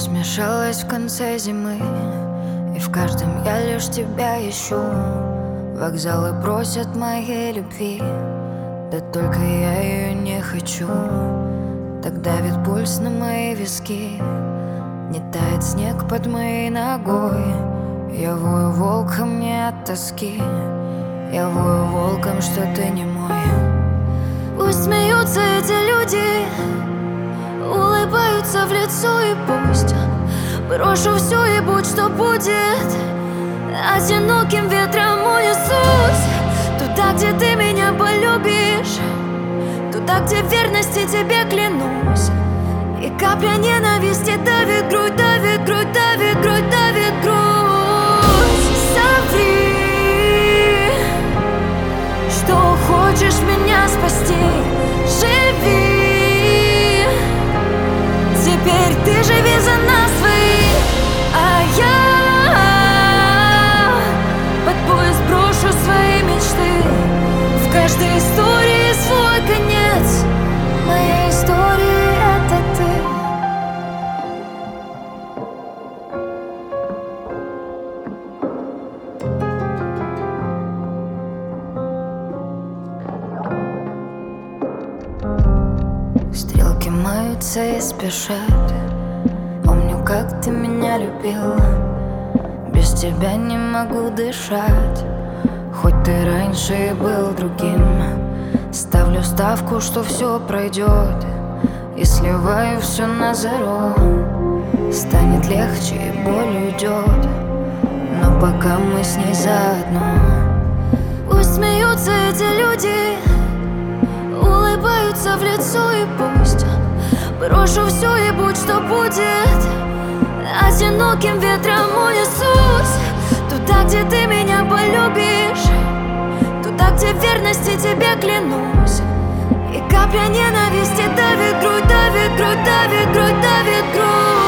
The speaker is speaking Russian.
смешалась в конце зимы, и в каждом я лишь тебя ищу. Вокзалы просят моей любви, да только я ее не хочу. Так давит пульс на мои виски, не тает снег под моей ногой. Я вою волком не от тоски, я вою волком, что ты не мой. Пусть смеются эти люди, улыбаются в лицо, и пусть брошу все и будь что будет. Одиноким ветром унесусь туда, где ты меня полюбишь, туда, где в верности тебе клянусь. И капля ненависти давит грудь, давит грудь, давит грудь, давит грудь. Соври, что хочешь меня спасти. Живи, теперь ты живи за нас своих, а я под поезд брошу свои мечты. В каждой истории свой конец, моя история — это ты. Стрелки маются и спешат. Помню, как ты меня любил, без тебя не могу дышать. Хоть ты раньше и был другим, ставлю ставку, что все пройдет, и сливаю все на зеро. Станет легче и боль уйдет, но пока мы с ней заодно. Пусть смеются эти люди, улыбаются в лицо, и пусть брошу все и будь что будет. Одиноким ветром унесусь туда, где ты меня полюбишь, туда, где в верности тебе клянусь. И капля ненависти давит грудь, давит грудь, давит грудь, давит грудь.